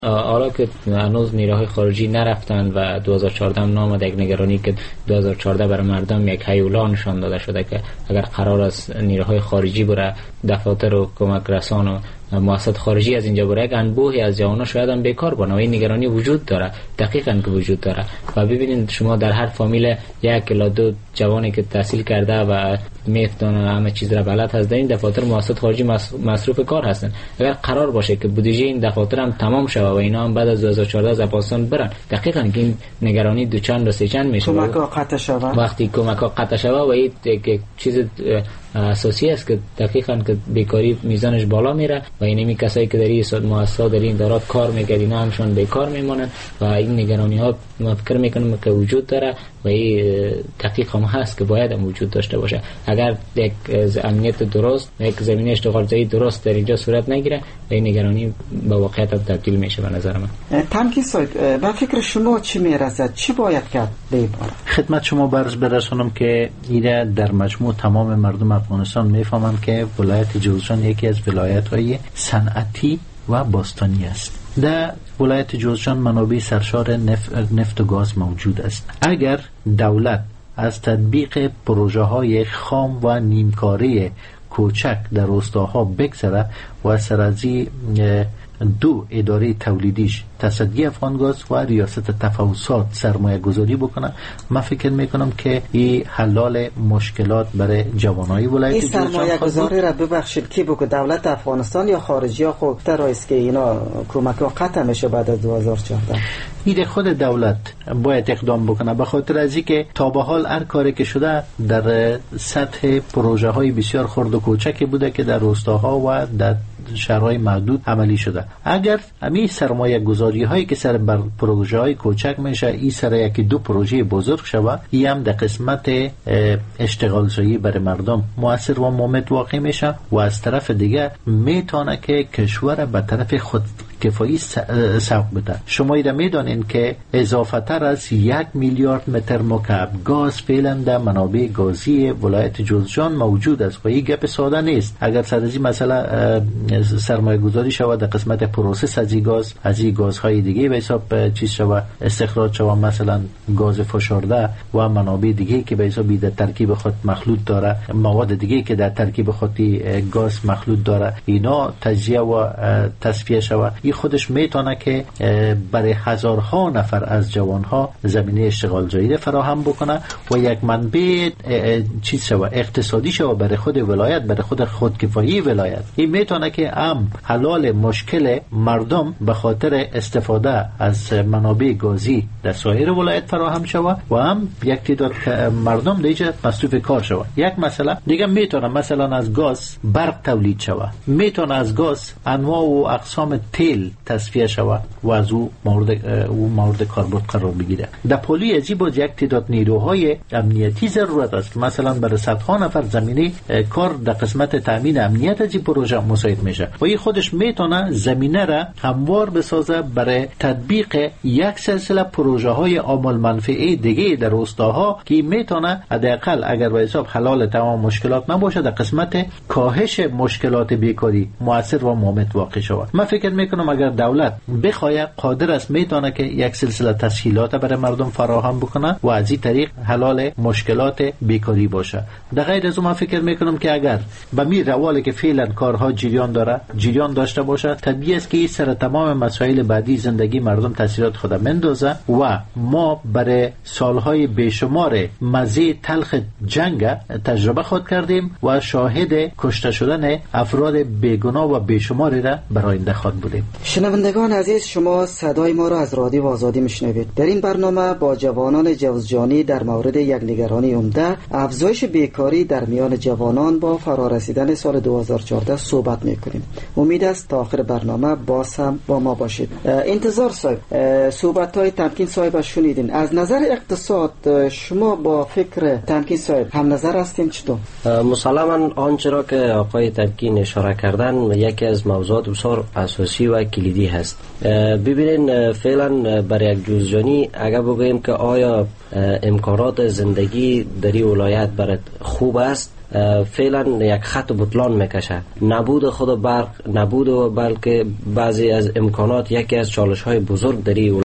حالا که هنوز نیروهای خارجی نرفتند و 2014 نام یک نگرانی که 2014 برای مردم یک هیولا نشان داده شده که اگر قرار است نیروهای خارجی بره دفاتر و کمک رسان و مؤسسات خارجی از اینجا بره، یک انبوهی از جوانان شاید هم بیکار بانه و این نگرانی وجود داره، دقیقاً که وجود داره. و ببینید شما در هر فامیل یک الا دو جوانی که تحصیل کرده و میفدانه همه چیز را بلد هست، در این دفاتر مؤسسات خارجی مصروف کار هستن. اگر قرار باشه که بودجه این دفاتر هم تمام شود و اینا هم بعد از 2014 از افغانستان برن، دقیقاً که این نگرانی دو چند و سه چند میشه. کمک ها قطع شود. وقتی کمک ها قطع شود و این یک چیز اساسی است که دقیقاً که بیکاری میزانش بالا میره و اینمی کسایی که در این مؤسسات در این ادارات کار میکنن اینا همشون بیکار میمونن و این نگرانی ها ما فکر میکنم که وجود داره و این دقیق هم هست که باید هم وجود داشته باشه. اگر یک امنیت درست، یک زمینه اشتغال زایی درست در اینجا صورت نگیره و این نگرانی به واقعیت تبدیل میشه. به نظر من تمکین صاحب، به فکر شما چی میرسد؟ چی باید کرد بیباره؟ خدمت شما برسونم که ایره در مجموع تمام مردم افغانستان میفهمن که ولایت جوزجان یکی از ولایت‌های صنعتی و باستانی است. در ولایت جوزجان منابع سرشار نفت و گاز موجود است. اگر دولت از تطبیق پروژه های خام و نیمکاره کوچک در روستاها بگذره و سرازی دو اداره تولیدیش تصدی افغانگاز و ریاست تفاوضات سرمایه گذاری بکنه، من فکر میکنم که این حلال مشکلات برای جوانای ولایت این سرمایه گذاری را ببخشید کی بکنه؟ دولت افغانستان یا خارجی ها؟ خب تر است که اینا کمک ها قطع میشه بعد از 2014. این خود دولت باید اقدام بکنه، به خاطر از اینکه تا به حال هر کاری که شده در سطح پروژه های بسیار خرد و کوچکی بوده که در روستاها و در شهرهای محدود عملی شده. اگر همین سرمایه گذاری هایی که سر بر پروژه های کوچک میشه این سر یکی دو پروژه بزرگ شود، این هم در قسمت اشتغال زایی برای مردم مؤثر و مفید واقع میشه و از طرف دیگه میتونه که کشور به طرف خود کفایی سوق بده. شما ایره میدانین که اضافه تر از 1 میلیارد متر مکعب گاز فعلا در منابع گازی ولایت جوزجان موجود است و این گپ ساده نیست. اگر سرازی مثلا سرمایه گذاری شود در قسمت پروسس از این گازهای دیگه به حساب چیز شود استخراج شود، مثلا گاز فشرده و منابع دیگه که به حساب در ترکیب خود مخلوط داره، مواد دیگه که در ترکیب خودی گاز مخلوط داره، اینا تجزیه و تصفیه شود. این خودش میتونه که برای هزارها نفر از جوانها زمینه اشتغال جدید فراهم بکنه و یک منبع چیز شود اقتصادی شود برای خود ولایت، برای خودکفایی ولایت. این میتونه که حلال مشکل مردم به خاطر استفاده از منابع گازی در سایر ولایت فراهم شود و هم یک تعداد مردم دیگه مصروف کار شود. یک مسئله دیگه میتونه مثلا از گاز برق تولید شود، میتونه از گاز انواع و اقسام تیل تصفیه شود و از او مورد کاربرد قرار بگیره. در پلی ازی باز یک تعداد نیروهای امنیتی ضرورت است که مثلا برای صدها نفر زمینه کار در قسمت تامین امنیت از این پروژه مساعد میشه و این خودش میتونه زمینه را هموار بسازه برای تطبیق یک سلسله پروژه های عامل منفعه دیگه در روستاها که میتونه حداقل اگر به حساب حلال تمام مشکلات نباشه در قسمت کاهش مشکلات بیکاری مؤثر و مفید واقع شود. من فکر میکنم اگر دولت بخواد قادر است میتونه که یک سلسله تسهیلات برای مردم فراهم بکنه و از این طریق حلال مشکلات بیکاری باشه. در غیر از اون من فکر میکنم که اگر به می روالی که فعلا کارها جریان داشته باشه، طبیعی است که این سر تمام مسائل بعدی زندگی مردم تاثیرات خود مندازه و ما برای سالهای بیشمار مزه تلخ جنگ تجربه خود کردیم و شاهد کشته شدن افراد بیگناه و بیشماری را برای آینده خود بودیم. شنوندگان عزیز، شما صدای ما را از رادیو آزادی میشنوید. در این برنامه با جوانان جوزجانی در مورد یک نگرانی عمده، افزایش بیکاری در میان جوانان با فرارسیدن سال 2014 صحبت میکنیم. امید است تا آخر برنامه باز هم با ما باشید. انتظار صاحب، صحبت‌های تمکین صاحب شنیدین. از نظر اقتصاد شما با فکر تمکین صاحب هم نظر هستین چطور؟ مسلماً آنچه را که آقای تمکین اشاره کردن یکی از موضوعات بسیار اساسی و کلیدی هست. ببینین فعلا برای یک جوزجانی اگر بگوییم که آیا امکانات زندگی در این ولایت برای خوب است، فعلا یک خط بطلان میکشه. نبود خود برق، نبود و بلکه بعضی از امکانات یکی از چالش های بزرگ در این